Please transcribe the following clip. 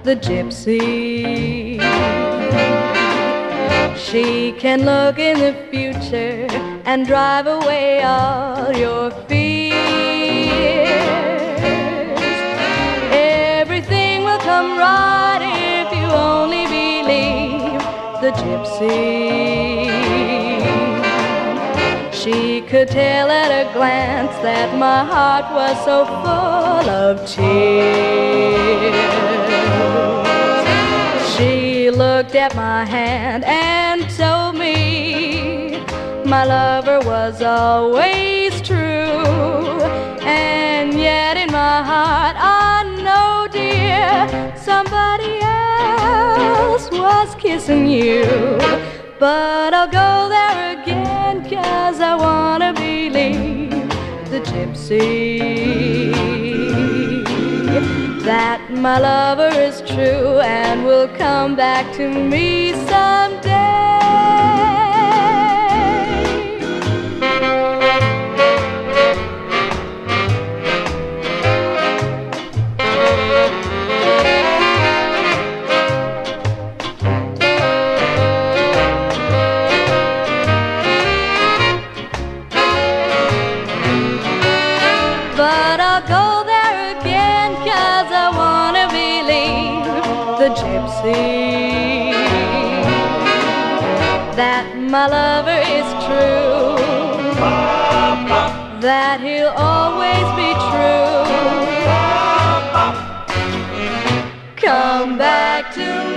the gypsy. She can look in the future and drive away all your fears. Everything will come right if you only believe the gypsy. She could tell at a glance that my heart was so full of tears. She looked at my hand and told me my lover was always true. And yet in my heart I know, dear, somebody else was kissing you. But I'll go there again, 'cause I wanna believe the gypsy, that my lover is true and will come back to me someday. But I'll go there again, 'cause I wanna believe the gypsy, that my lover is true, that he'll always be true. Come back to me.